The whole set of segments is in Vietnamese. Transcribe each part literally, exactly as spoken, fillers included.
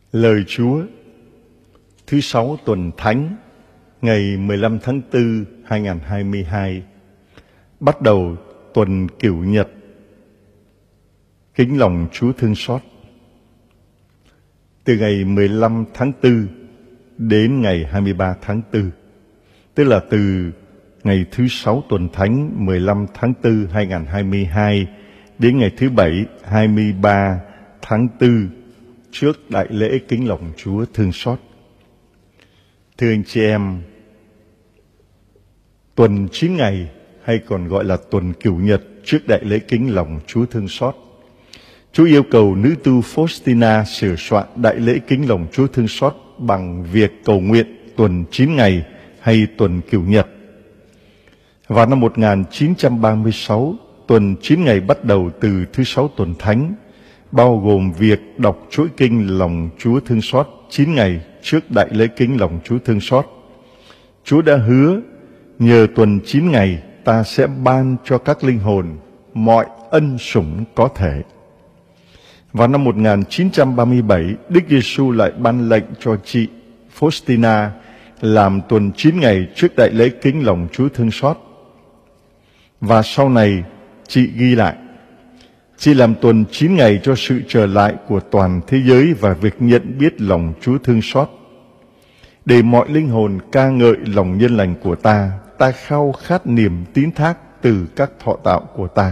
Lời Chúa thứ sáu tuần Thánh, ngày mười lăm tháng tư năm hai nghìn không trăm hai mươi hai, bắt đầu tuần Cửu Nhật. Kính lòng Chúa thương xót. Từ ngày mười lăm tháng tư đến ngày hai mươi ba tháng tư, tức là từ ngày thứ sáu tuần Thánh mười lăm tháng tư năm hai nghìn không trăm hai mươi hai đến ngày thứ bảy hai mươi ba tháng tư trước đại lễ Kính lòng Chúa thương xót. Thưa anh chị em, tuần chín ngày hay còn gọi là tuần Cửu Nhật trước đại lễ Kính lòng Chúa thương xót, Chúa yêu cầu nữ tu Faustina sửa soạn đại lễ Kính lòng Chúa thương xót bằng việc cầu nguyện tuần chín ngày hay tuần Cửu Nhật. Vào năm một nghìn chín trăm ba mươi sáu, tuần chín ngày bắt đầu từ thứ sáu tuần Thánh, bao gồm việc đọc chuỗi kinh lòng Chúa thương xót chín ngày trước đại lễ Kính lòng Chúa thương xót. Chúa đã hứa nhờ tuần chín ngày ta sẽ ban cho các linh hồn mọi ân sủng có thể. Vào năm một nghìn chín trăm ba mươi bảy, Đức Giêsu lại ban lệnh cho chị Faustina làm tuần chín ngày trước đại lễ Kính lòng Chúa thương xót. Và sau này chị ghi lại, chị làm tuần chín ngày cho sự trở lại của toàn thế giới và việc nhận biết lòng Chúa thương xót. Để mọi linh hồn ca ngợi lòng nhân lành của ta, ta khao khát niềm tín thác từ các thọ tạo của ta.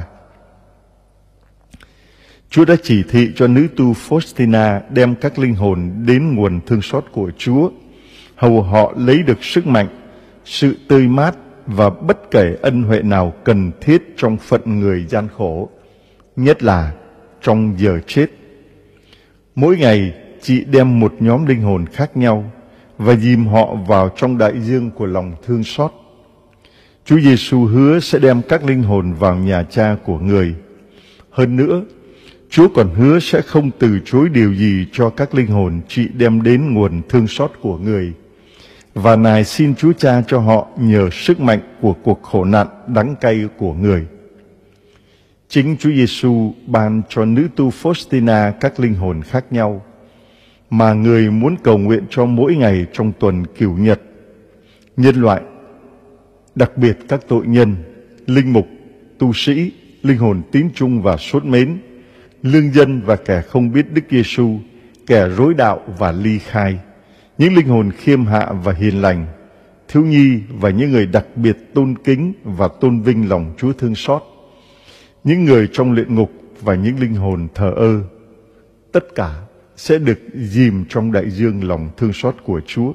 Chúa đã chỉ thị cho nữ tu Faustina đem các linh hồn đến nguồn thương xót của Chúa, hầu họ lấy được sức mạnh, sự tươi mát và bất kể ân huệ nào cần thiết trong phận người gian khổ, nhất là trong giờ chết. Mỗi ngày chị đem một nhóm linh hồn khác nhau và dìm họ vào trong đại dương của lòng thương xót. Chúa Giêsu hứa sẽ đem các linh hồn vào nhà Cha của người. Hơn nữa, Chúa còn hứa sẽ không từ chối điều gì cho các linh hồn chị đem đến nguồn thương xót của người. Và nài xin Chúa Cha cho họ nhờ sức mạnh của cuộc khổ nạn đắng cay của người. Chính Chúa Giêsu ban cho nữ tu Faustina các linh hồn khác nhau mà người muốn cầu nguyện cho mỗi ngày trong tuần Cửu Nhật. Nhân loại, đặc biệt các tội nhân, linh mục, tu sĩ, linh hồn tín trung và sốt mến, lương dân và kẻ không biết Đức Giêsu, kẻ rối đạo và ly khai, những linh hồn khiêm hạ và hiền lành, thiếu nhi và những người đặc biệt tôn kính và tôn vinh lòng Chúa thương xót, những người trong luyện ngục và những linh hồn thờ ơ, tất cả sẽ được dìm trong đại dương lòng thương xót của Chúa.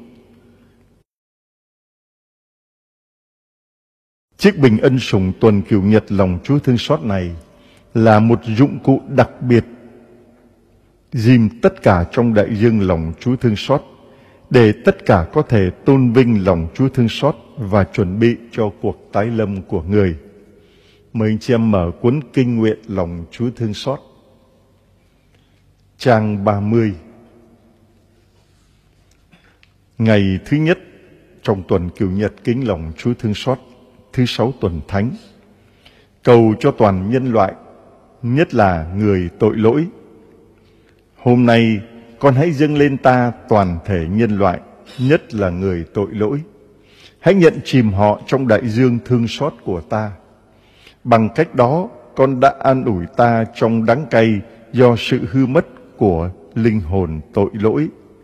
Chiếc bình ân sủng tuần Cửu Nhật lòng Chúa thương xót này là một dụng cụ đặc biệt dìm tất cả trong đại dương lòng Chúa thương xót, để tất cả có thể tôn vinh lòng Chúa thương xót và chuẩn bị cho cuộc tái lâm của người. Mời anh chị em mở cuốn kinh nguyện lòng Chúa thương xót, trang ba mươi. Ngày thứ nhất trong tuần Cửu Nhật kính lòng Chúa thương xót, thứ sáu tuần Thánh, cầu cho toàn nhân loại, nhất là người tội lỗi. Hôm nay con hãy dâng lên ta toàn thể nhân loại, nhất là người tội lỗi. Hãy nhận chìm họ trong đại dương thương xót của ta. Bằng cách đó, con đã an ủi ta trong đắng cay do sự hư mất của linh hồn tội lỗi.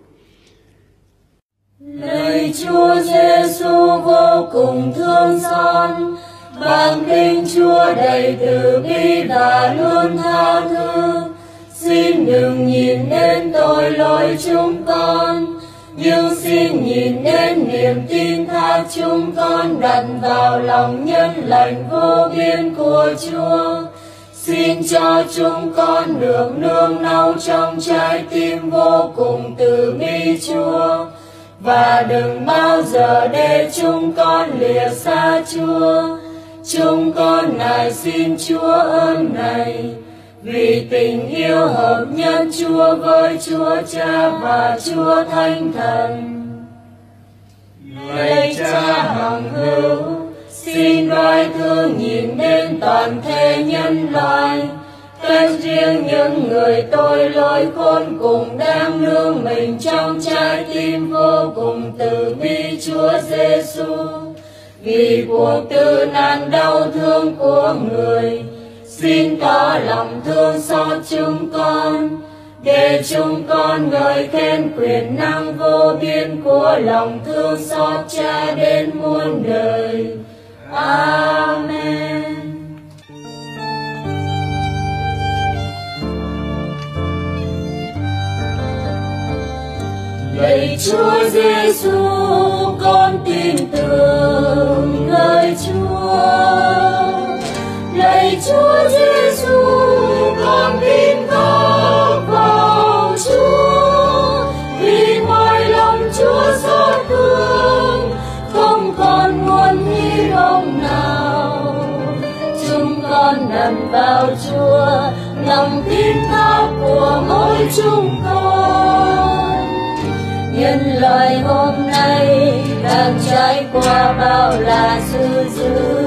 Lạy Chúa Giêsu vô cùng thương xót, bằng linh Chúa đầy từ bi và luôn tha thứ, xin đừng nhìn đến tội lỗi chúng con, nhưng xin nhìn đến niềm tin thác chúng con đặt vào lòng nhân lành vô biên của Chúa. Xin cho chúng con được nương náu trong trái tim vô cùng từ bi Chúa, và đừng bao giờ để chúng con lìa xa Chúa. Chúng con nài xin Chúa ơn này, vì tình yêu hợp nhất Chúa với Chúa Cha và Chúa Thánh Thần. Lạy Cha hằng hữu, xin đoái thương nhìn đến toàn thể nhân loại, Canh riêng những người tội lỗi khôn cùng đang nương mình trong trái tim vô cùng từ bi Chúa Giêsu. Vì cuộc tư nạn đau thương của người, xin tỏ lòng thương xót chúng con, để chúng con ngợi khen quyền năng vô biên của lòng thương xót Cha đến muôn đời. Amen. Lạy Chúa Giêsu, con tin tưởng lời Chúa. Lạy Chúa Giêsu, con tin khóc vào Chúa. Vì ngoài lòng Chúa xót thương, không còn nguồn hy vọng nào. Chúng con nằm vào Chúa, lòng tin thác của mỗi chúng con. Nhân loại hôm nay đang trải qua bao là dư dữ.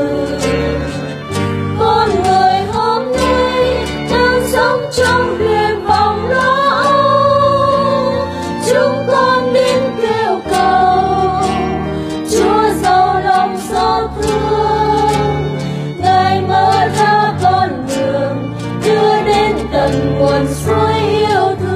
Con người hôm nay đang sống trong tuyệt vọng lo âu. Chúng con đến kêu cầu Chúa giàu lòng xót thương. Ngài mở ra con đường đưa đến tận nguồn suối yêu thương.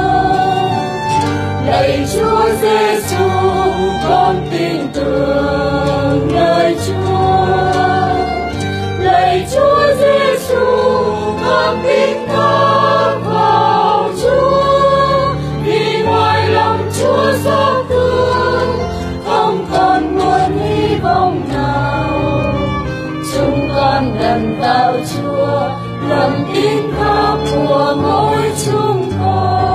Lạy Chúa Giêsu, con tin tưởng lời Chúa. Lạy Chúa Giêsu, con tin thác vào Chúa. Vì ngoài lòng Chúa xót thương, không còn nguồn hy vọng nào. Chúng con gần vào Chúa, lòng tin thác của mỗi chúng con.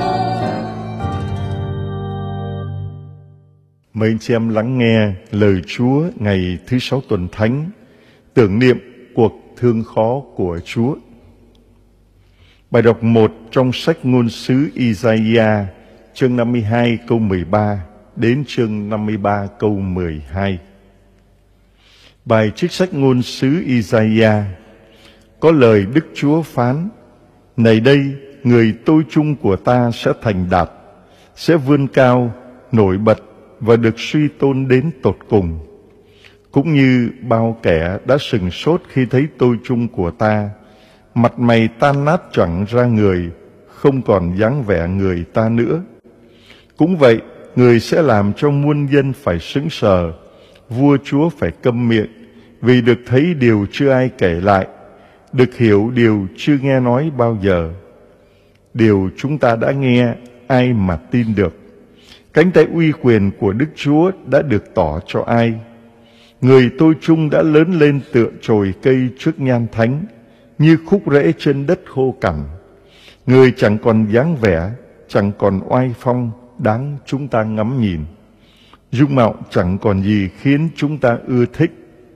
Mời anh chị em lắng nghe lời Chúa ngày thứ sáu tuần thánh, tưởng niệm cuộc thương khó của Chúa. Bài đọc một trong sách ngôn sứ Isaiah, chương năm mươi hai câu mười ba đến chương năm mươi ba câu mười hai. Bài trích sách ngôn sứ Isaiah có lời Đức Chúa phán: Này đây, người tôi chung của ta sẽ thành đạt, sẽ vươn cao, nổi bật và được suy tôn đến tột cùng. Cũng như bao kẻ đã sửng sốt khi thấy tôi chung của ta, mặt mày tan nát chẳng ra người, không còn dáng vẻ người ta nữa. Cũng vậy, người sẽ làm cho muôn dân phải sững sờ, vua chúa phải câm miệng, vì được thấy điều chưa ai kể lại, được hiểu điều chưa nghe nói bao giờ. Điều chúng ta đã nghe, ai mà tin được? Cánh tay uy quyền của Đức Chúa đã được tỏ cho ai? Người tôi chung đã lớn lên tựa chồi cây trước nhan thánh, như khúc rễ trên đất khô cằn. Người chẳng còn dáng vẻ, chẳng còn oai phong đáng chúng ta ngắm nhìn. Dung mạo chẳng còn gì khiến chúng ta ưa thích.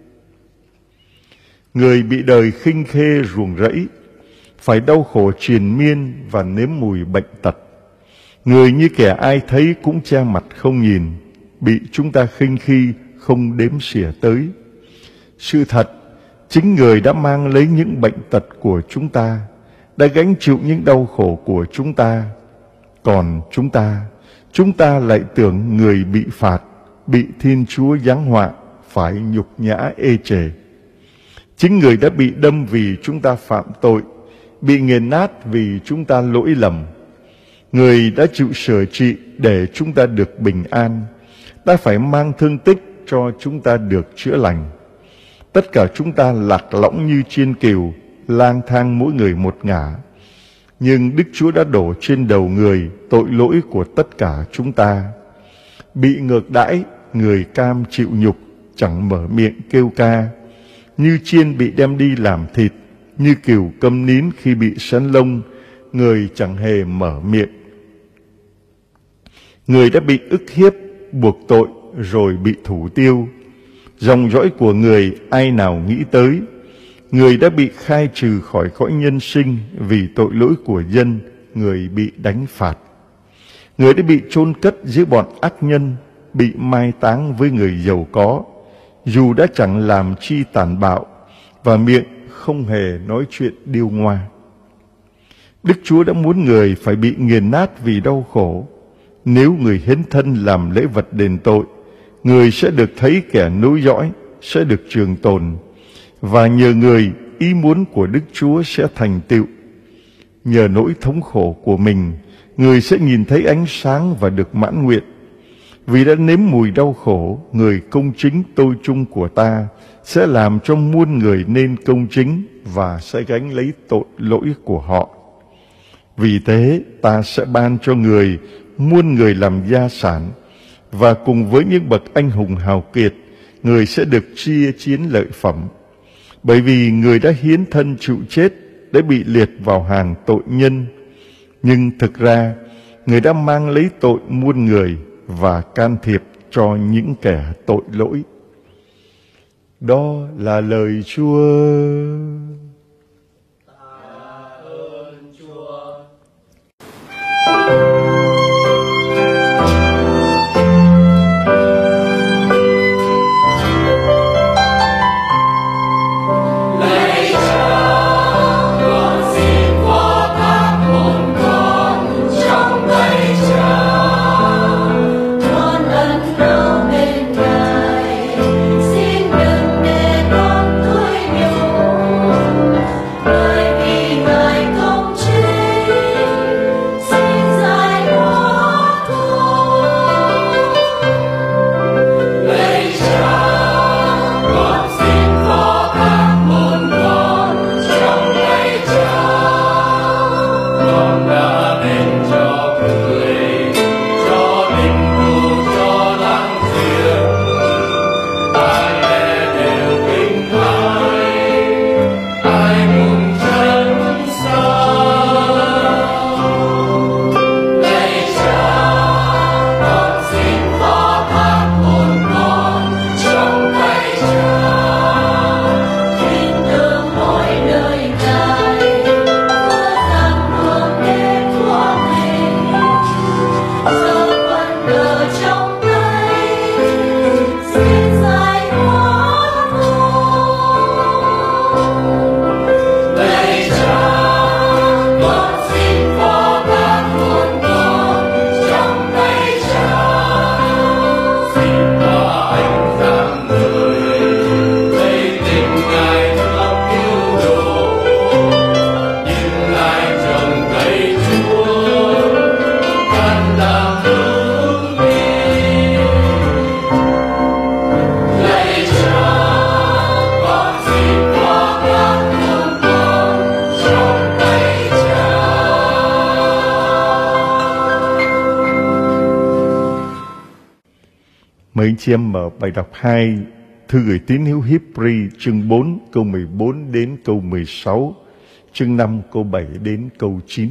Người bị đời khinh khê ruồng rẫy, phải đau khổ triền miên và nếm mùi bệnh tật. Người như kẻ ai thấy cũng che mặt không nhìn, bị chúng ta khinh khi không đếm xỉa tới. Sự thật, chính người đã mang lấy những bệnh tật của chúng ta, đã gánh chịu những đau khổ của chúng ta. Còn chúng ta, chúng ta lại tưởng người bị phạt, bị Thiên Chúa giáng họa, phải nhục nhã ê chề. Chính người đã bị đâm vì chúng ta phạm tội, bị nghiền nát vì chúng ta lỗi lầm. Người đã chịu sửa trị để chúng ta được bình an, đã phải mang thương tích cho chúng ta được chữa lành. Tất cả chúng ta lạc lõng như chiên cừu, lang thang mỗi người một ngả. Nhưng Đức Chúa đã đổ trên đầu người tội lỗi của tất cả chúng ta. Bị ngược đãi, người cam chịu nhục, chẳng mở miệng kêu ca. Như chiên bị đem đi làm thịt, như cừu câm nín khi bị sắn lông, người chẳng hề mở miệng. Người đã bị ức hiếp, buộc tội, rồi bị thủ tiêu. Dòng dõi của người ai nào nghĩ tới. Người đã bị khai trừ khỏi cõi nhân sinh vì tội lỗi của dân, người bị đánh phạt. Người đã bị chôn cất giữa bọn ác nhân, bị mai táng với người giàu có, dù đã chẳng làm chi tàn bạo, và miệng không hề nói chuyện điêu ngoa. Đức Chúa đã muốn người phải bị nghiền nát vì đau khổ. Nếu người hiến thân làm lễ vật đền tội, người sẽ được thấy kẻ nối dõi, sẽ được trường tồn, và nhờ người, ý muốn của Đức Chúa sẽ thành tựu. Nhờ nỗi thống khổ của mình, người sẽ nhìn thấy ánh sáng và được mãn nguyện. Vì đã nếm mùi đau khổ, người công chính tôi chung của ta sẽ làm cho muôn người nên công chính và sẽ gánh lấy tội lỗi của họ. Vì thế ta sẽ ban cho người muôn người làm gia sản, và cùng với những bậc anh hùng hào kiệt, người sẽ được chia chiến lợi phẩm. Bởi vì người đã hiến thân chịu chết để bị liệt vào hàng tội nhân, nhưng thực ra người đã mang lấy tội muôn người và can thiệp cho những kẻ tội lỗi. Đó là lời Chúa. Mời anh chị em mở bài đọc hai thư gửi tín hữu Hi-bri chương bốn câu mười bốn đến câu mười sáu, chương năm câu bảy đến câu chín.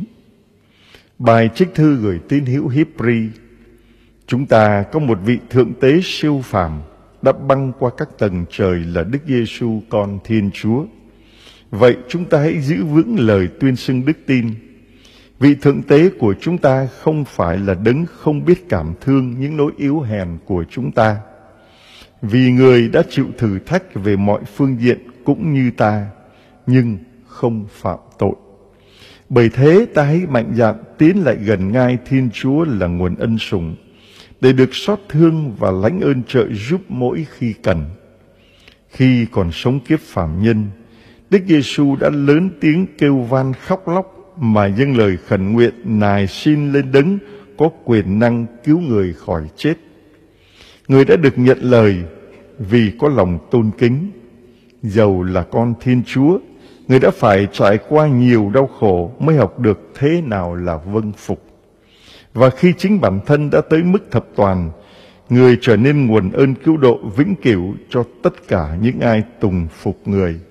Bài trích thư gửi tín hữu Hi-bri. Chúng ta có một vị thượng tế siêu phàm đã băng qua các tầng trời là Đức Giêsu con Thiên Chúa. Vậy chúng ta hãy giữ vững lời tuyên xưng đức tin. Vị thượng tế của chúng ta không phải là đấng không biết cảm thương những nỗi yếu hèn của chúng ta, vì người đã chịu thử thách về mọi phương diện cũng như ta, nhưng không phạm tội. Bởi thế ta hãy mạnh dạn tiến lại gần ngai Thiên Chúa là nguồn ân sủng, để được xót thương và lãnh ơn trợ giúp mỗi khi cần. Khi còn sống kiếp phàm nhân, Đức Giêsu đã lớn tiếng kêu van khóc lóc mà dâng lời khẩn nguyện nài xin lên đấng có quyền năng cứu người khỏi chết. Người đã được nhận lời vì có lòng tôn kính. Dầu là con Thiên Chúa, người đã phải trải qua nhiều đau khổ mới học được thế nào là vâng phục. Và khi chính bản thân đã tới mức thập toàn, người trở nên nguồn ơn cứu độ vĩnh cửu cho tất cả những ai tùng phục người.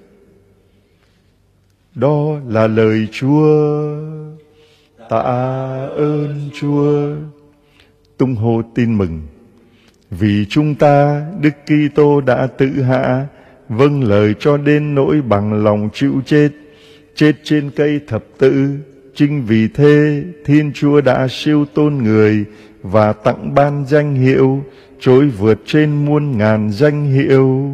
Đó là lời Chúa. Tạ ơn Chúa. Tung hô tin mừng. Vì chúng ta, Đức Kitô đã tự hạ, vâng lời cho đến nỗi bằng lòng chịu chết, chết trên cây thập tự. Chính vì thế, Thiên Chúa đã siêu tôn người và tặng ban danh hiệu trỗi vượt trên muôn ngàn danh hiệu.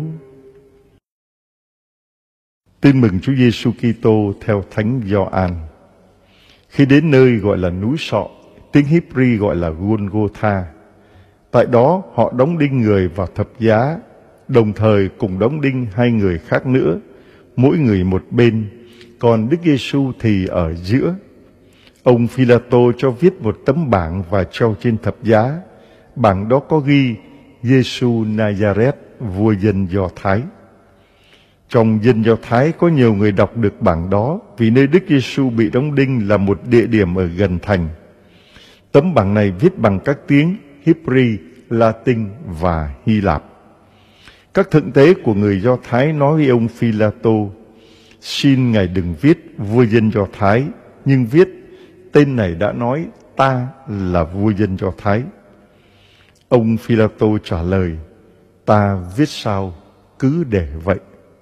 Tin mừng Chúa Giêsu Kitô theo Thánh Gioan. Khi đến nơi gọi là núi Sọ, tiếng Hebri gọi là Golgotha, tại đó họ đóng đinh người vào thập giá, đồng thời cùng đóng đinh hai người khác nữa, mỗi người một bên, còn Đức Giêsu thì ở giữa. Ông Phi-la-tô cho viết một tấm bảng và treo trên thập giá. Bảng đó có ghi Giêsu Na-za-rét, vua dân Do Thái. Trong dân Do Thái có nhiều người đọc được bảng đó vì nơi Đức Giêsu bị đóng đinh là một địa điểm ở gần thành. Tấm bảng này viết bằng các tiếng Hebri, Latin và Hy Lạp. Các thượng tế của người Do Thái nói với ông Phi-la-tô: xin ngài đừng viết vua dân Do Thái, nhưng viết tên này đã nói ta là vua dân Do Thái. Ông Phi-la-tô trả lời: ta viết sao cứ để vậy.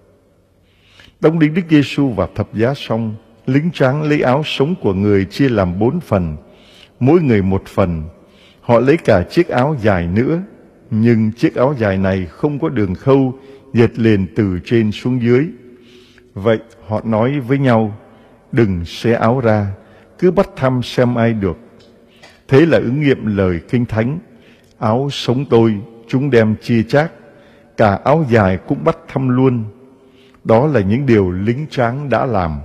Đóng đinh Đức Giêsu vào thập giá xong, lính tráng lấy áo sống của người chia làm bốn phần, mỗi người một phần. Họ lấy cả chiếc áo dài nữa, nhưng chiếc áo dài này không có đường khâu dệt liền từ trên xuống dưới. Vậy họ nói với nhau: đừng xé áo ra, cứ bắt thăm xem ai được. Thế là ứng nghiệm lời Kinh Thánh: áo sống tôi chúng đem chia chác, cả áo dài cũng bắt thăm luôn. Đó là những điều lính tráng đã làm.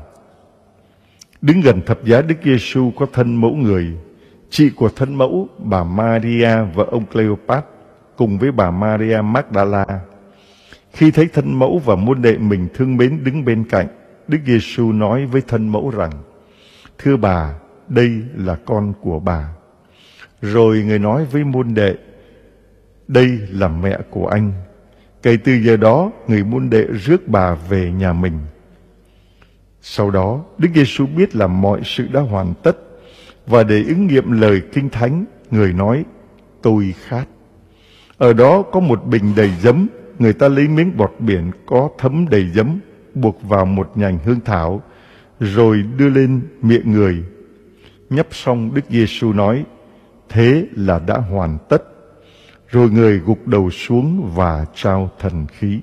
Đứng gần thập giá Đức Giêsu có thân mẫu người, chị của thân mẫu bà Maria và ông Cleopat, cùng với bà Maria Magdala. Khi thấy thân mẫu và môn đệ mình thương mến đứng bên cạnh, Đức Giêsu nói với thân mẫu rằng: thưa bà, đây là con của bà. Rồi người nói với môn đệ: đây là mẹ của anh. Kể từ giờ đó, người môn đệ rước bà về nhà mình. Sau đó, Đức Giêsu biết là mọi sự đã hoàn tất, và để ứng nghiệm lời Kinh Thánh, người nói: tôi khát. Ở đó có một bình đầy giấm, người ta lấy miếng bọt biển có thấm đầy giấm, buộc vào một nhành hương thảo, rồi đưa lên miệng người. Nhấp xong, Đức Giêsu nói: thế là đã hoàn tất. Rồi người gục đầu xuống và trao thần khí.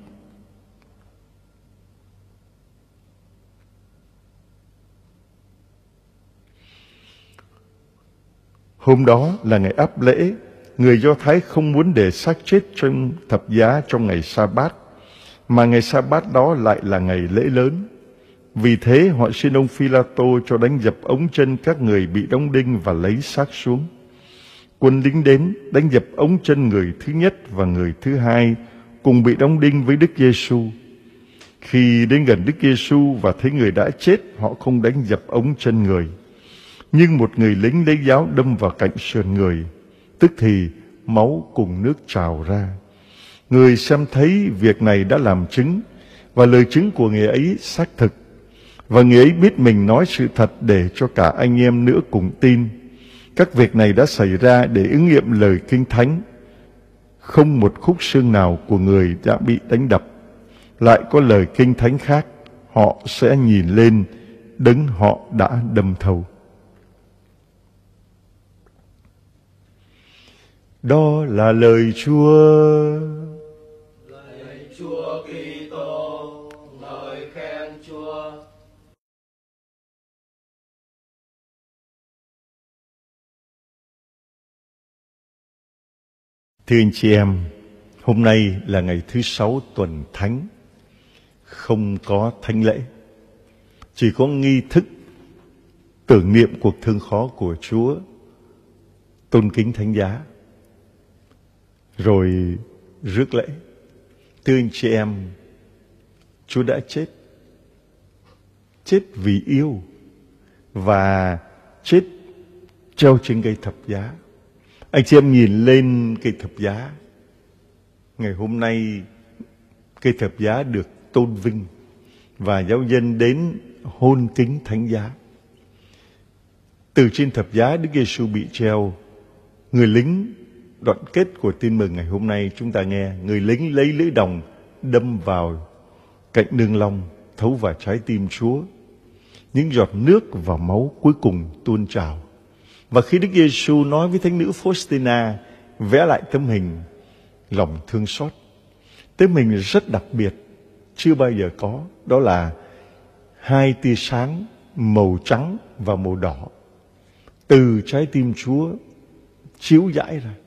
Hôm đó là ngày áp lễ. Người Do Thái không muốn để xác chết trong thập giá trong ngày Sa-bát, mà ngày Sa-bát đó lại là ngày lễ lớn. Vì thế họ xin ông Phi-la-tô cho đánh dập ống chân các người bị đóng đinh và lấy xác xuống. Quân lính đến đánh dập ống chân người thứ nhất và người thứ hai cùng bị đóng đinh với Đức Giêsu. Khi đến gần Đức Giêsu và thấy người đã chết, họ không đánh dập ống chân người. Nhưng một người lính lấy giáo đâm vào cạnh sườn người, tức thì máu cùng nước trào ra. Người xem thấy việc này đã làm chứng, và lời chứng của người ấy xác thực. Và người ấy biết mình nói sự thật để cho cả anh em nữa cùng tin. Các việc này đã xảy ra để ứng nghiệm lời Kinh Thánh: không một khúc xương nào của người đã bị đánh đập. Lại có lời Kinh Thánh khác: họ sẽ nhìn lên đấng họ đã đâm thầu. Đó là lời Chúa. Lạy Chúa Kitô, ngợi khen Chúa. Thưa anh chị em, hôm nay là ngày thứ sáu tuần thánh, không có thánh lễ, chỉ có nghi thức tưởng niệm cuộc thương khó của Chúa, tôn kính thánh giá, rồi rước lễ. Thưa anh chị em, Chúa đã chết, chết vì yêu và chết treo trên cây thập giá. Anh chị em nhìn lên cây thập giá. Ngày hôm nay cây thập giá được tôn vinh và giáo dân đến hôn kính thánh giá. Từ trên thập giá Đức Giêsu bị treo. Người lính, đoạn kết của tin mừng ngày hôm nay chúng ta nghe, người lính lấy lưỡi đồng đâm vào cạnh nương long, thấu vào trái tim Chúa. Những giọt nước và máu cuối cùng tuôn trào. Và khi Đức Giêsu nói với thánh nữ Faustina vẽ lại tấm hình lòng thương xót, tấm hình rất đặc biệt, chưa bao giờ có, đó là hai tia sáng màu trắng và màu đỏ từ trái tim Chúa chiếu rãi ra.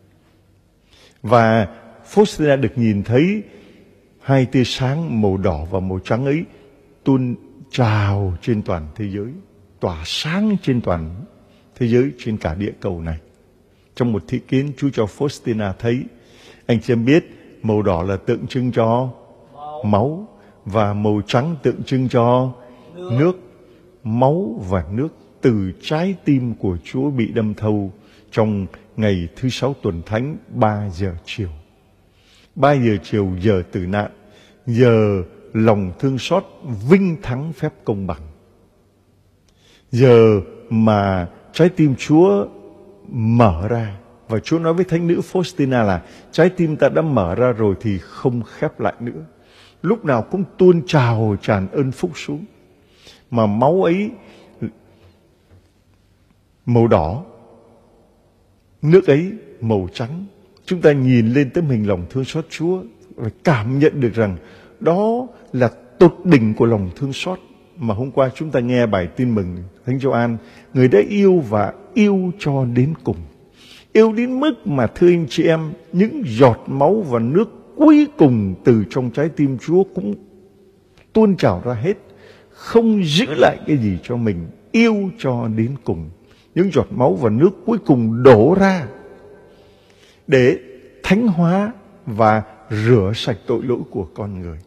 Và Faustina được nhìn thấy hai tia sáng màu đỏ và màu trắng ấy tuôn trào trên toàn thế giới, tỏa sáng trên toàn thế giới, trên cả địa cầu này. Trong một thị kiến Chúa cho Faustina thấy, anh chị em biết màu đỏ là tượng trưng cho máu và màu trắng tượng trưng cho nước. Máu và nước từ trái tim của Chúa bị đâm thâu trong ngày thứ sáu tuần thánh ba giờ chiều. Ba giờ chiều, giờ tử nạn, giờ lòng thương xót vinh thắng phép công bằng. Giờ mà trái tim Chúa mở ra. Và Chúa nói với thánh nữ Faustina là trái tim ta đã mở ra rồi thì không khép lại nữa. Lúc nào cũng tuôn trào tràn ơn phúc xuống. Mà máu ấy màu đỏ, nước ấy màu trắng. Chúng ta nhìn lên tấm hình lòng thương xót Chúa và cảm nhận được rằng đó là tột đỉnh của lòng thương xót. Mà hôm qua chúng ta nghe bài tin mừng Thánh Gioan, người đã yêu và yêu cho đến cùng. Yêu đến mức mà thưa anh chị em, những giọt máu và nước cuối cùng từ trong trái tim Chúa cũng tuôn trào ra hết, không giữ lại cái gì cho mình, yêu cho đến cùng. Những giọt máu và nước cuối cùng đổ ra để thánh hóa và rửa sạch tội lỗi của con người.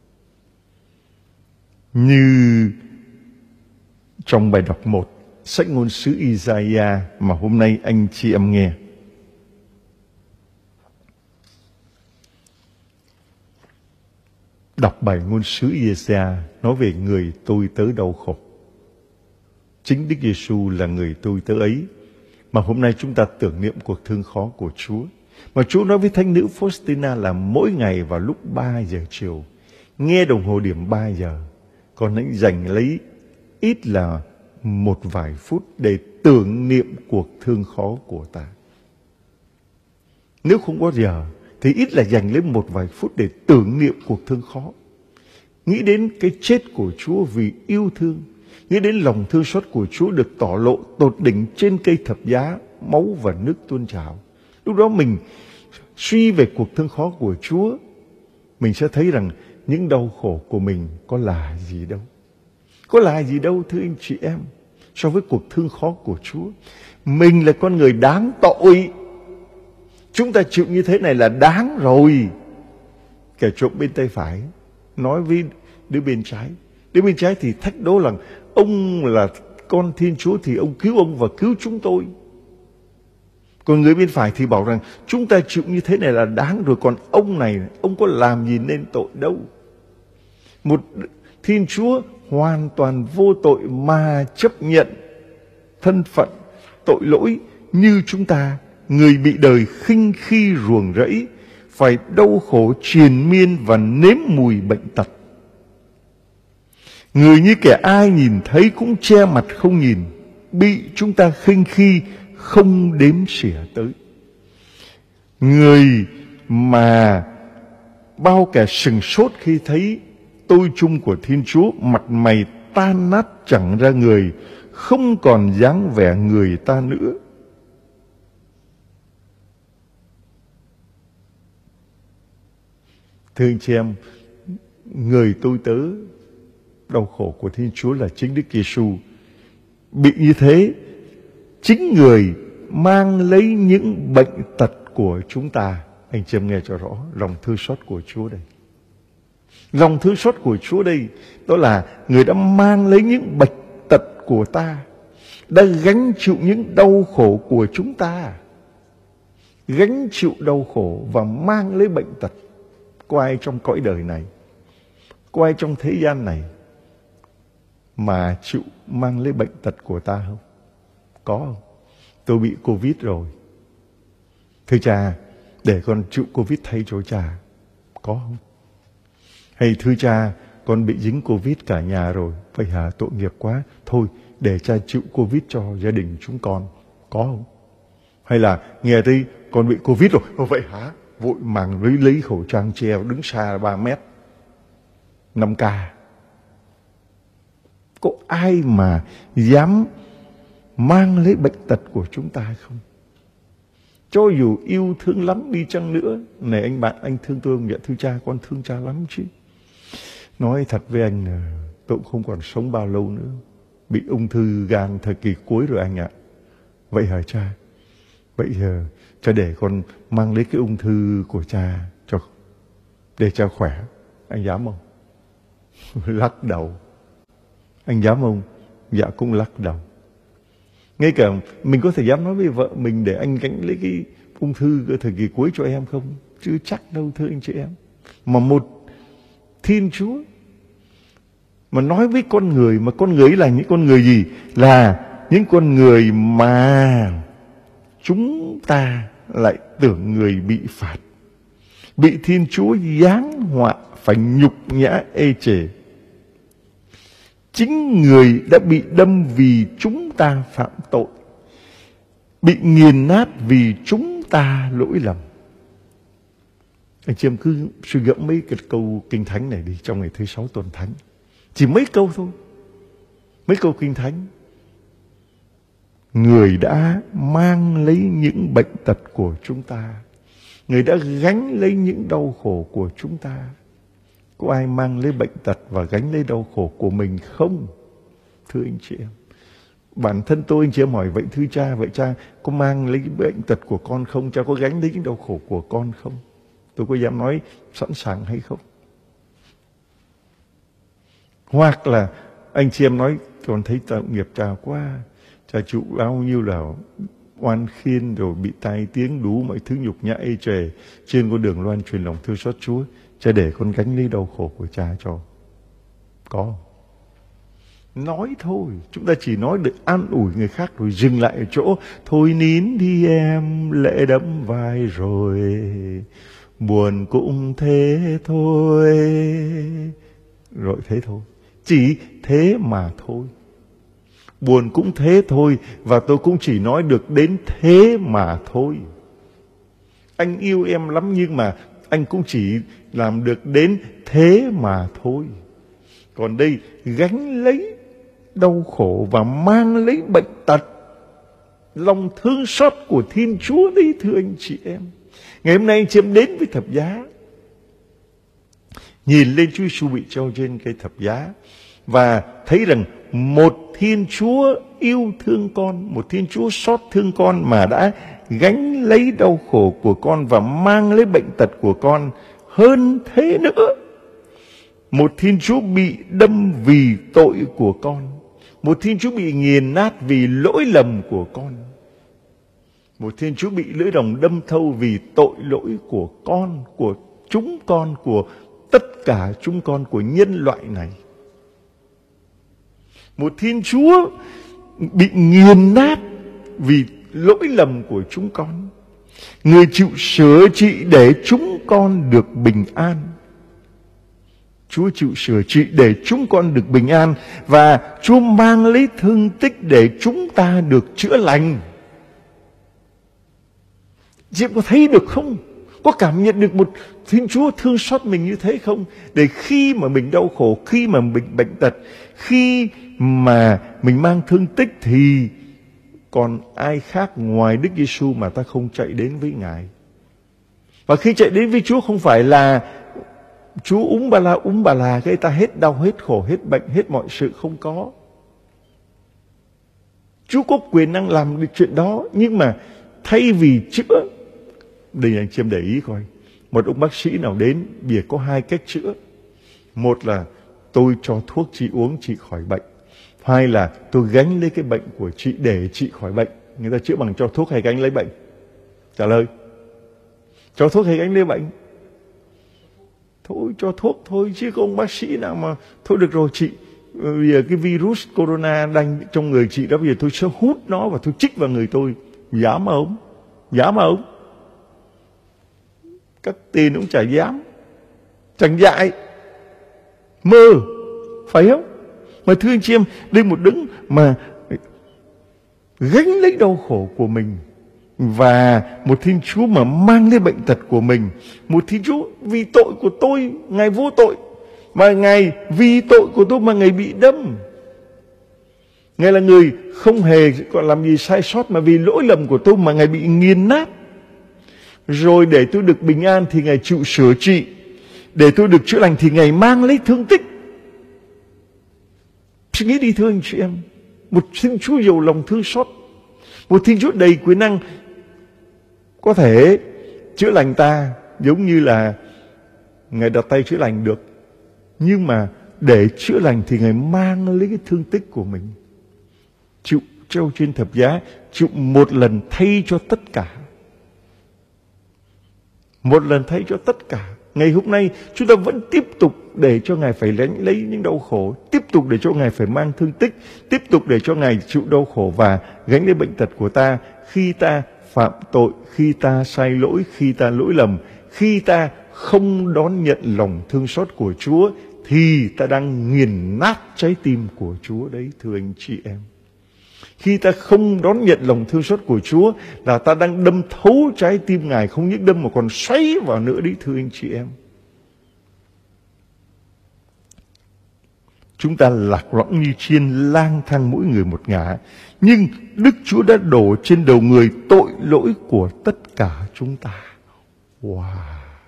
Như trong bài đọc một, sách ngôn sứ Isaiah mà hôm nay anh chị em nghe. Đọc bài ngôn sứ Isaiah nói về người tôi tớ đau khổ. Chính Đức Giêsu là người tôi tớ ấy mà hôm nay chúng ta tưởng niệm cuộc thương khó của Chúa. Mà Chúa nói với thánh nữ Faustina là mỗi ngày vào lúc ba giờ chiều, nghe đồng hồ điểm ba giờ, con hãy dành lấy ít là một vài phút để tưởng niệm cuộc thương khó của ta. Nếu không có giờ thì ít là dành lấy một vài phút để tưởng niệm cuộc thương khó. Nghĩ đến cái chết của Chúa vì yêu thương, nghĩ đến lòng thương xót của Chúa được tỏ lộ tột đỉnh trên cây thập giá, máu và nước tuôn trào. Lúc đó mình suy về cuộc thương khó của Chúa, mình sẽ thấy rằng những đau khổ của mình có là gì đâu. Có là gì đâu thưa anh chị em, so với cuộc thương khó của Chúa. Mình là con người đáng tội. Chúng ta chịu như thế này là đáng rồi. Kẻ trộm bên tay phải nói với đứa bên trái. Đứa bên trái thì thách đố rằng ông là con Thiên Chúa thì ông cứu ông và cứu chúng tôi. Còn người bên phải thì bảo rằng chúng ta chịu như thế này là đáng rồi, còn ông này, ông có làm gì nên tội đâu. Một Thiên Chúa hoàn toàn vô tội mà chấp nhận thân phận tội lỗi như chúng ta, người bị đời khinh khi ruồng rẫy, phải đau khổ triền miên và nếm mùi bệnh tật. Người như kẻ ai nhìn thấy cũng che mặt không nhìn, bị chúng ta khinh khi không đếm xỉa tới. Người mà bao kẻ sừng sốt khi thấy tôi chung của Thiên Chúa, mặt mày tan nát chẳng ra người, không còn dáng vẻ người ta nữa. Thưa anh chị em, người tôi tớ đau khổ của Thiên Chúa là chính Đức Giêsu. Bị như thế, chính người mang lấy những bệnh tật của chúng ta. Anh chị em nghe cho rõ lòng thương xót của Chúa đây. Lòng thương xót của Chúa đây, đó là người đã mang lấy những bệnh tật của ta, đã gánh chịu những đau khổ của chúng ta, gánh chịu đau khổ và mang lấy bệnh tật. Có ai trong cõi đời này, có ai trong thế gian này mà chịu mang lấy bệnh tật của ta không? Có không? Tôi bị Covid rồi, thưa cha, để con chịu Covid thay cho cha. Có không? Hay thưa cha, con bị dính Covid cả nhà rồi, vậy hả, tội nghiệp quá, thôi để cha chịu Covid cho gia đình chúng con. Có không? Hay là nghe thấy con bị Covid rồi, Ồ, vậy hả, vội màng lấy lấy khẩu trang che, đứng xa ba mét, năm K. Có ai mà dám mang lấy bệnh tật của chúng ta hay không? Cho dù yêu thương lắm đi chăng nữa, này anh bạn, anh thương tôi không? Dạ thưa cha, con thương cha lắm chứ. Nói thật với anh là tôi cũng không còn sống bao lâu nữa. Bị ung thư gan thời kỳ cuối rồi anh ạ. Vậy hả cha? Vậy giờ cha để con mang lấy cái ung thư của cha cho để cha khỏe. Anh dám không? Lắc đầu. Anh dám không? Dạ cũng lắc đầu. Ngay cả mình có thể dám nói với vợ mình để anh gánh lấy cái ung thư ở thời kỳ cuối cho em không? Chứ chắc đâu thưa anh chị em. Mà một Thiên Chúa mà nói với con người, mà con người là những con người gì? Là những con người mà chúng ta lại tưởng người bị phạt, bị Thiên Chúa giáng họa, phải nhục nhã ê chề. Chính người đã bị đâm vì chúng ta phạm tội, bị nghiền nát vì chúng ta lỗi lầm. Anh chị em cứ suy gẫm mấy cái câu Kinh Thánh này đi trong ngày thứ sáu tuần Thánh. Chỉ mấy câu thôi. Mấy câu Kinh Thánh. Người đã mang lấy những bệnh tật của chúng ta. Người đã gánh lấy những đau khổ của chúng ta. Có ai mang lấy bệnh tật và gánh lấy đau khổ của mình không? Thưa anh chị em. Bản thân tôi anh chị em hỏi vậy thưa cha, vậy cha có mang lấy bệnh tật của con không? Cha có gánh lấy những đau khổ của con không? Tôi có dám nói sẵn sàng hay không? Hoặc là anh chị em nói còn thấy tội nghiệp cha quá, cha chịu bao nhiêu là oan khiên rồi bị tai tiếng đủ mọi thứ nhục nhã ê chề trên con đường loan truyền lòng thương xót Chúa. Cha để con gánh lấy đau khổ của cha cho. Có. Nói thôi, chúng ta chỉ nói để an ủi người khác rồi dừng lại ở chỗ thôi nín đi em, lệ đẫm vai rồi, buồn cũng thế thôi. Rồi thế thôi. Chỉ thế mà thôi. Buồn cũng thế thôi. Và tôi cũng chỉ nói được đến thế mà thôi. Anh yêu em lắm nhưng mà anh cũng chỉ làm được đến thế mà thôi. Còn đây gánh lấy đau khổ và mang lấy bệnh tật, lòng thương xót của Thiên Chúa đấy thưa anh chị em. Ngày hôm nay anh chị em đến với thập giá, nhìn lên Chúa Giêsu bị treo trên cây thập giá và thấy rằng một Thiên Chúa yêu thương con, một Thiên Chúa xót thương con mà đã gánh lấy đau khổ của con và mang lấy bệnh tật của con. Hơn thế nữa, một Thiên Chúa bị đâm vì tội của con, một Thiên Chúa bị nghiền nát vì lỗi lầm của con, một Thiên Chúa bị lưỡi rồng đâm thâu vì tội lỗi của con, của chúng con, của tất cả chúng con, của nhân loại này. Một Thiên Chúa bị nghiền nát vì lỗi lầm của chúng con. Người chịu sửa trị để chúng con được bình an. Chúa chịu sửa trị để chúng con được bình an. Và Chúa mang lấy thương tích để chúng ta được chữa lành. Chị có thấy được không? Có cảm nhận được một Thiên Chúa thương xót mình như thế không? Để khi mà mình đau khổ, khi mà mình bệnh tật, khi mà mình mang thương tích thì còn ai khác ngoài Đức Giêsu mà ta không chạy đến với Ngài. Và khi chạy đến với Chúa không phải là Chúa úm ba la úm bà là cái ta hết đau, hết khổ, hết bệnh, hết mọi sự, không có. Chúa có quyền năng làm được chuyện đó, nhưng mà thay vì chữa, đây anh chị em để ý coi, một ông bác sĩ nào đến, bây giờ có hai cách chữa. Một là tôi cho thuốc chị uống, chị khỏi bệnh. Hai là tôi gánh lấy cái bệnh của chị để chị khỏi bệnh. Người ta chữa bằng cho thuốc hay gánh lấy bệnh? Trả lời. Cho thuốc hay gánh lấy bệnh? Thôi cho thuốc thôi, chứ có ông bác sĩ nào mà thôi được rồi chị, bây giờ cái virus corona đang trong người chị đó, bây giờ tôi sẽ hút nó và tôi chích vào người tôi. Dám không? Dám không? Các tiền cũng chả dám, chẳng dại, mơ, phải không? Mà thưa anh chị em, đây một đấng mà gánh lấy đau khổ của mình, và một Thiên Chúa mà mang lấy bệnh tật của mình. Một Thiên Chúa vì tội của tôi, Ngài vô tội, mà Ngài vì tội của tôi mà Ngài bị đâm. Ngài là người không hề còn làm gì sai sót, mà vì lỗi lầm của tôi mà Ngài bị nghiền nát. Rồi để tôi được bình an thì Ngài chịu sửa trị. Để tôi được chữa lành thì Ngài mang lấy thương tích. Suy nghĩ đi thưa anh chị em. Một Thiên Chúa giàu lòng thương xót, một Thiên Chúa đầy quyền năng, có thể chữa lành ta giống như là Ngài đặt tay chữa lành được. Nhưng mà để chữa lành thì Ngài mang lấy cái thương tích của mình, chịu treo trên thập giá, chịu một lần thay cho tất cả. Một lần thay cho tất cả. Ngày hôm nay chúng ta vẫn tiếp tục để cho Ngài phải gánh lấy những đau khổ, tiếp tục để cho Ngài phải mang thương tích, tiếp tục để cho Ngài chịu đau khổ và gánh lấy bệnh tật của ta. Khi ta phạm tội, khi ta sai lỗi, khi ta lỗi lầm, khi ta không đón nhận lòng thương xót của Chúa, thì ta đang nghiền nát trái tim của Chúa đấy, thưa anh chị em. Khi ta không đón nhận lòng thương xót của Chúa là ta đang đâm thấu trái tim Ngài, không những đâm mà còn xoáy vào nữa đấy, thưa anh chị em. Chúng ta lạc lõng như chiên, lang thang mỗi người một ngả, nhưng Đức Chúa đã đổ trên đầu người tội lỗi của tất cả chúng ta. Wow!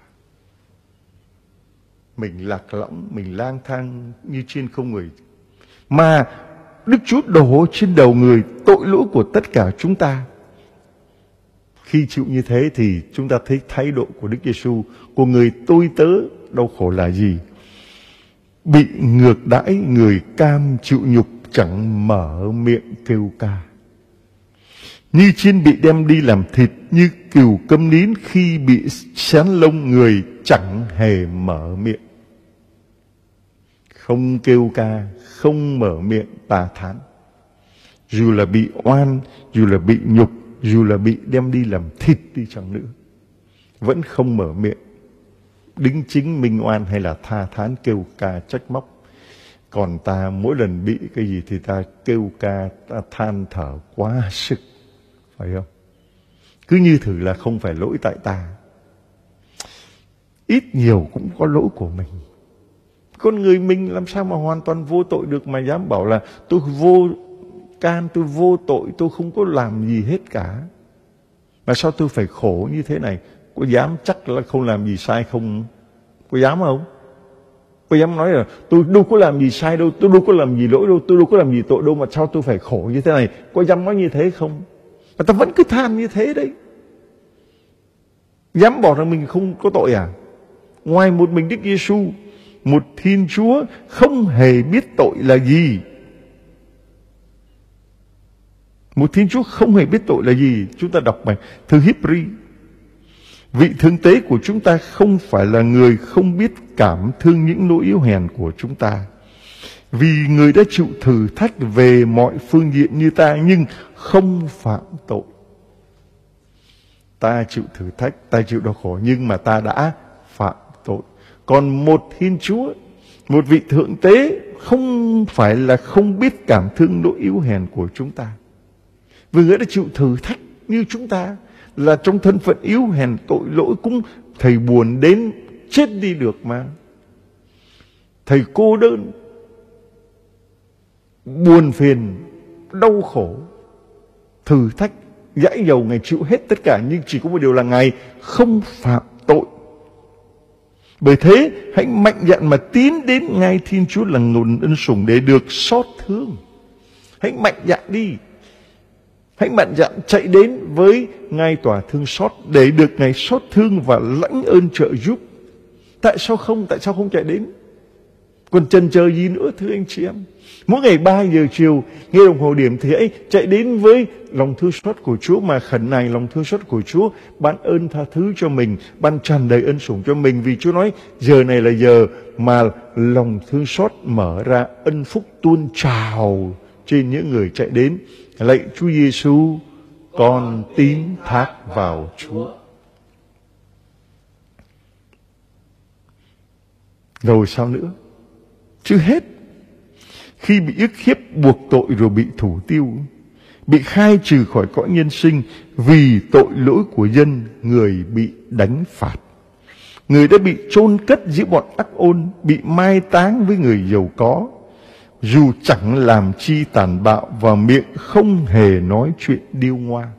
Mình lạc lõng, mình lang thang như chiên không người, mà Đức Chúa đổ trên đầu người tội lỗi của tất cả chúng ta. Khi chịu như thế thì chúng ta thấy thái độ của Đức Giêsu, của người tôi tớ đau khổ là gì? Bị ngược đãi, người cam chịu nhục, chẳng mở miệng kêu ca. Như chiên bị đem đi làm thịt, như cừu câm nín khi bị xén lông, người chẳng hề mở miệng. Không kêu ca, không mở miệng tà thán. Dù là bị oan, dù là bị nhục, dù là bị đem đi làm thịt đi chăng nữa, vẫn không mở miệng đính chính minh oan hay là tha thán kêu ca trách móc. Còn ta mỗi lần bị cái gì thì ta kêu ca, ta than thở quá sức, phải không? Cứ như thử là không phải lỗi tại ta. Ít nhiều cũng có lỗi của mình. Con người mình làm sao mà hoàn toàn vô tội được mà dám bảo là tôi vô can, tôi vô tội, tôi không có làm gì hết cả. Mà sao tôi phải khổ như thế này? Có dám chắc là không làm gì sai không? Có dám không? Có dám nói là tôi đâu có làm gì sai đâu, tôi đâu có làm gì lỗi đâu, tôi đâu có làm gì tội đâu mà sao tôi phải khổ như thế này? Có dám nói như thế không? Mà ta vẫn cứ than như thế đấy. Dám bảo rằng mình không có tội à? Ngoài một mình Đức Giêsu, một Thiên Chúa không hề biết tội là gì. Một Thiên Chúa không hề biết tội là gì. Chúng ta đọc bài thư Hi-bri. Vị thượng tế của chúng ta không phải là người không biết cảm thương những nỗi yếu hèn của chúng ta, vì người đã chịu thử thách về mọi phương diện như ta nhưng không phạm tội. Ta chịu thử thách, ta chịu đau khổ, nhưng mà ta đã phạm tội. Còn một Thiên Chúa, một vị thượng tế không phải là không biết cảm thương nỗi yếu hèn của chúng ta, vì người đã chịu thử thách như chúng ta, là trong thân phận yếu hèn tội lỗi cũng thầy buồn đến chết đi được mà. Thầy cô đơn, buồn phiền, đau khổ, thử thách, dãi dầu, Ngài chịu hết tất cả, nhưng chỉ có một điều là Ngài không phạm tội. Bởi thế hãy mạnh dạn mà tiến đến ngay Thiên Chúa là nguồn ân sủng để được xót thương. Hãy mạnh dạn đi. Hãy mạnh dạn chạy đến với Ngài tòa thương xót để được Ngài xót thương và lãnh ơn trợ giúp. Tại sao không? Tại sao không chạy đến? Còn chần chờ gì nữa thưa anh chị em? Mỗi ngày ba giờ chiều nghe đồng hồ điểm thì hãy chạy đến với lòng thương xót của Chúa mà khẩn nài lòng thương xót của Chúa ban ơn tha thứ cho mình, ban tràn đầy ân sủng cho mình. Vì Chúa nói giờ này là giờ mà lòng thương xót mở ra, ân phúc tuôn trào trên những người chạy đến. Lạy Chúa Giêsu, con tín thác vào Chúa. Rồi sao nữa? Chưa hết. Khi bị ức hiếp buộc tội rồi bị thủ tiêu, bị khai trừ khỏi cõi nhân sinh vì tội lỗi của dân, người bị đánh phạt. Người đã bị chôn cất giữa bọn ác ôn, bị mai táng với người giàu có. dù chẳng làm chi tàn bạo và miệng không hề nói chuyện điêu ngoa.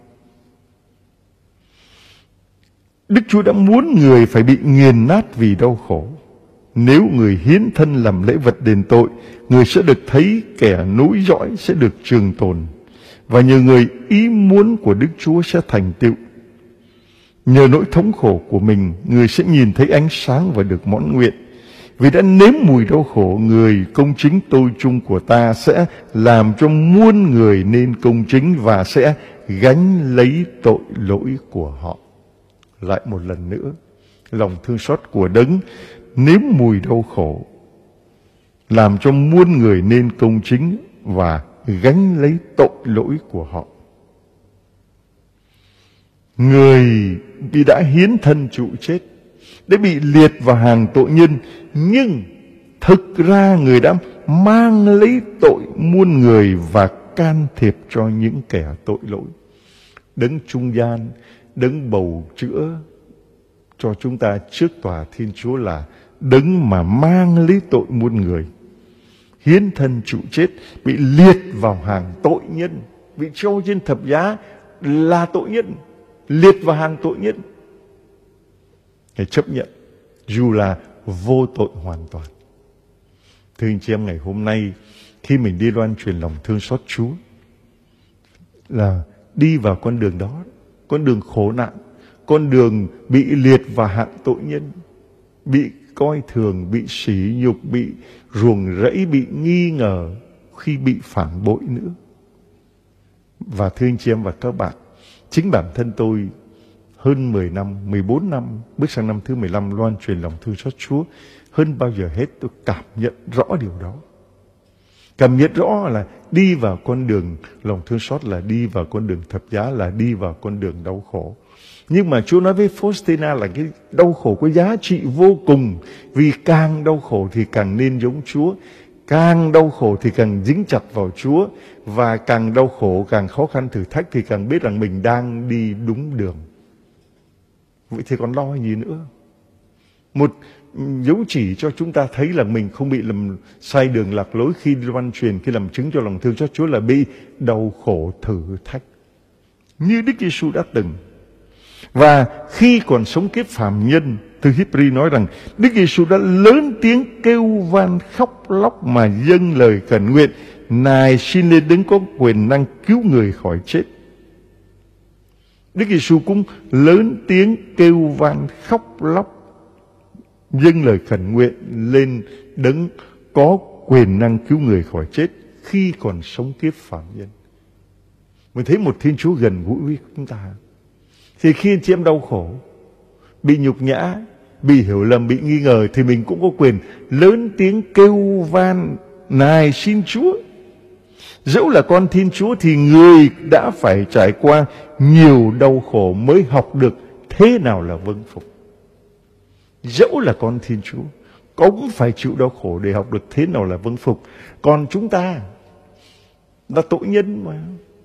Đức Chúa đã muốn người phải bị nghiền nát vì đau khổ. Nếu người hiến thân làm lễ vật đền tội, người sẽ được thấy kẻ nối dõi sẽ được trường tồn, và nhờ người ý muốn của Đức Chúa sẽ thành tựu. Nhờ nỗi thống khổ của mình, người sẽ nhìn thấy ánh sáng và được mãn nguyện. Vì đã nếm mùi đau khổ, người công chính tôi chung của ta sẽ làm cho muôn người nên công chính và sẽ gánh lấy tội lỗi của họ. Lại một lần nữa, lòng thương xót của Đấng nếm mùi đau khổ, làm cho muôn người nên công chính và gánh lấy tội lỗi của họ. Người bị đã hiến thân chịu chết để bị liệt vào hàng tội nhân, nhưng thực ra người đã mang lấy tội muôn người và can thiệp cho những kẻ tội lỗi. Đấng trung gian, Đấng bầu chữa cho chúng ta trước tòa Thiên Chúa là Đấng mà mang lấy tội muôn người, hiến thân chịu chết, bị liệt vào hàng tội nhân, bị treo trên thập giá là tội nhân, liệt vào hàng tội nhân. Hãy chấp nhận dù là vô tội hoàn toàn. Thưa anh chị em, ngày hôm nay khi mình đi loan truyền lòng thương xót Chúa là đi vào con đường đó, con đường khổ nạn, con đường bị liệt vào hạng tội nhân, bị coi thường, bị sỉ nhục, bị ruồng rẫy, bị nghi ngờ, khi bị phản bội nữa. Và thưa anh chị em và các bạn, chính bản thân tôi hơn mười năm, mười bốn năm, bước sang năm thứ mười lăm loan truyền lòng thương xót Chúa, hơn bao giờ hết tôi cảm nhận rõ điều đó. Cảm nhận rõ là đi vào con đường lòng thương xót là đi vào con đường thập giá, là đi vào con đường đau khổ. Nhưng mà Chúa nói với Faustina là cái đau khổ có giá trị vô cùng, vì càng đau khổ thì càng nên giống Chúa, càng đau khổ thì càng dính chặt vào Chúa, và càng đau khổ, càng khó khăn thử thách thì càng biết rằng mình đang đi đúng đường. Vậy thì còn lo gì nữa? Một dấu chỉ cho chúng ta thấy là mình không bị lầm sai đường lạc lối khi loan truyền, khi làm chứng cho lòng thương xót Chúa là bị đau khổ thử thách, như Đức Giêsu đã từng. Và khi còn sống kiếp phàm nhân, thư Hi-bri nói rằng Đức Giêsu đã lớn tiếng kêu van khóc lóc mà dâng lời khẩn nguyện: Này xin lên Đấng có quyền năng cứu người khỏi chết. Đức Giêsu cũng lớn tiếng kêu van khóc lóc dâng lời khẩn nguyện lên Đấng có quyền năng cứu người khỏi chết khi còn sống kiếp phàm nhân. Mình thấy một Thiên Chúa gần gũi với chúng ta. Thì khi anh chị em đau khổ, bị nhục nhã, bị hiểu lầm, bị nghi ngờ, thì mình cũng có quyền lớn tiếng kêu van: Này xin Chúa. Dẫu là con Thiên Chúa thì người đã phải trải qua nhiều đau khổ mới học được thế nào là vâng phục. Dẫu là con Thiên Chúa cũng phải chịu đau khổ để học được thế nào là vâng phục. Còn chúng ta là tội nhân mà,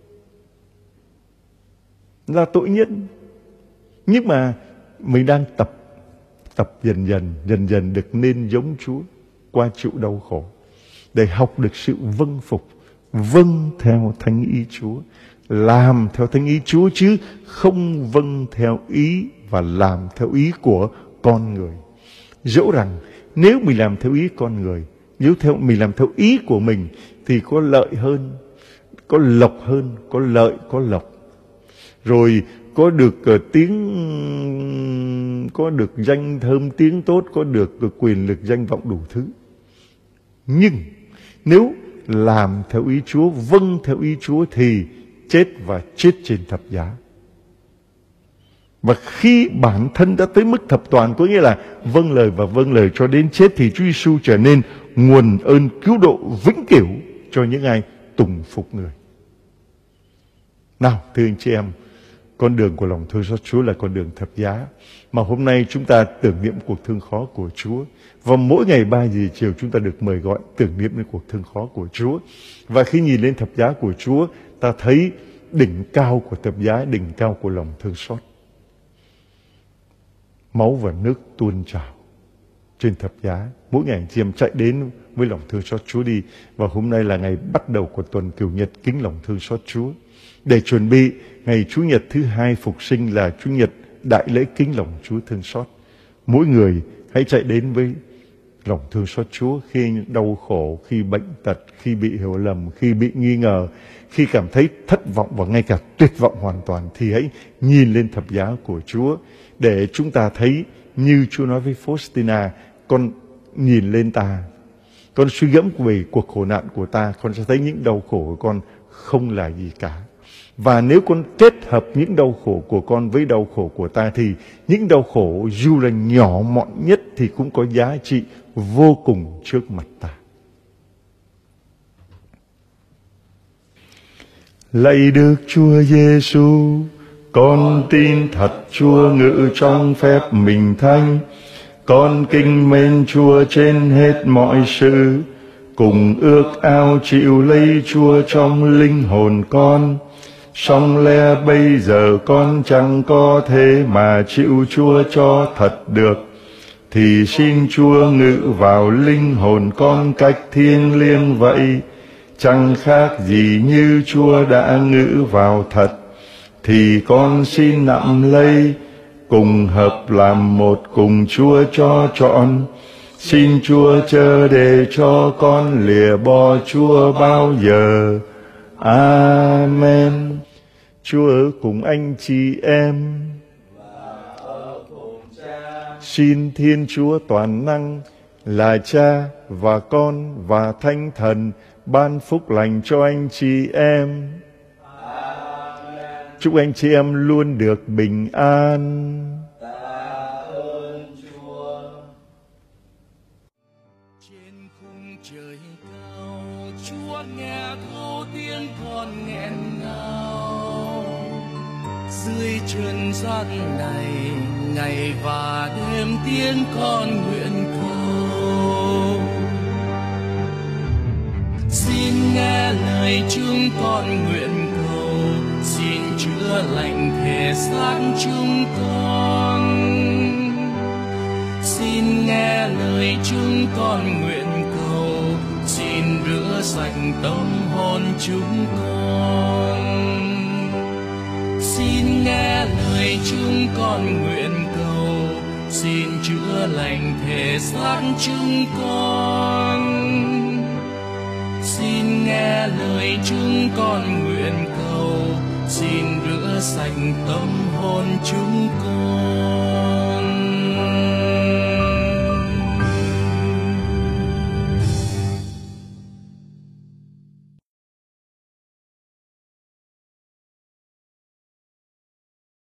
là tội nhân, nhưng mà mình đang tập tập dần dần dần dần được nên giống Chúa qua chịu đau khổ, để học được sự vâng phục, vâng theo thánh ý Chúa, làm theo thánh ý Chúa, chứ không vâng theo ý và làm theo ý của con người. Dẫu rằng nếu mình làm theo ý con người, nếu theo mình làm theo ý của mình thì có lợi hơn, có lộc hơn, có lợi, có lộc. Rồi có được uh, tiếng, có được danh thơm tiếng tốt, có được uh, quyền lực danh vọng đủ thứ. Nhưng nếu làm theo ý Chúa, vâng theo ý Chúa thì chết và chết trên thập giá. Và khi bản thân đã tới mức thập toàn, có nghĩa là vâng lời và vâng lời cho đến chết, thì Chúa Giêsu trở nên nguồn ơn cứu độ vĩnh cửu cho những ai tùng phục người. Nào thưa anh chị em, con đường của lòng thương xót Chúa là con đường thập giá, mà hôm nay chúng ta tưởng niệm cuộc thương khó của Chúa. Và mỗi ngày ba giờ chiều chúng ta được mời gọi tưởng niệm đến cuộc thương khó của Chúa. Và khi nhìn lên thập giá của Chúa, ta thấy đỉnh cao của thập giá, đỉnh cao của lòng thương xót. Máu và nước tuôn trào trên thập giá. Mỗi ngày anh chị em chạy đến với lòng thương xót Chúa đi. Và hôm nay là ngày bắt đầu của tuần Cửu Nhật kính lòng thương xót Chúa, để chuẩn bị ngày Chủ nhật thứ hai phục sinh là Chủ nhật đại lễ kính lòng Chúa thương xót. Mỗi người hãy chạy đến với lòng thương xót Chúa khi đau khổ, khi bệnh tật, khi bị hiểu lầm, khi bị nghi ngờ, khi cảm thấy thất vọng và ngay cả tuyệt vọng hoàn toàn, thì hãy nhìn lên thập giá của Chúa để chúng ta thấy như Chúa nói với Faustina: con nhìn lên ta, con suy gẫm về cuộc khổ nạn của ta, con sẽ thấy những đau khổ của con không là gì cả. Và nếu con kết hợp những đau khổ của con với đau khổ của ta, thì những đau khổ dù là nhỏ mọn nhất thì cũng có giá trị vô cùng trước mặt ta. Lạy Đức Chúa Giêsu, con tin thật Chúa ngự trong phép mình thánh. Con kính mến Chúa trên hết mọi sự, cùng ước ao chịu lấy Chúa trong linh hồn con. Song lẽ bây giờ con chẳng có thế mà chịu Chúa cho thật được, thì xin Chúa ngự vào linh hồn con cách thiêng liêng vậy, chẳng khác gì như Chúa đã ngự vào thật. Thì con xin nắm lấy, cùng hợp làm một cùng Chúa cho trọn. Xin Chúa chớ để cho con lìa bỏ Chúa bao giờ. Amen. Chúa ở cùng anh chị em. Xin Thiên Chúa toàn năng là Cha và Con và Thánh Thần ban phúc lành cho anh chị em. Chúc anh chị em luôn được bình an. Tạ ơn Chúa. Trên khung trời cao, Chúa nghe thấu tiếng con nghẹn ngào. Dưới trần gian này, ngày và đêm tiếng con nguyện cầu. Xin nghe lời chúng con nguyện cầu, xin chữa lành thể xác chúng con. Xin nghe lời chúng con nguyện cầu, xin rửa sạch tâm hồn chúng con. Xin nghe lời chúng con nguyện cầu, xin chữa lành thể xác chúng con. Xin nghe lời chúng con nguyện cầu, xin rửa sạch tâm hồn chúng con.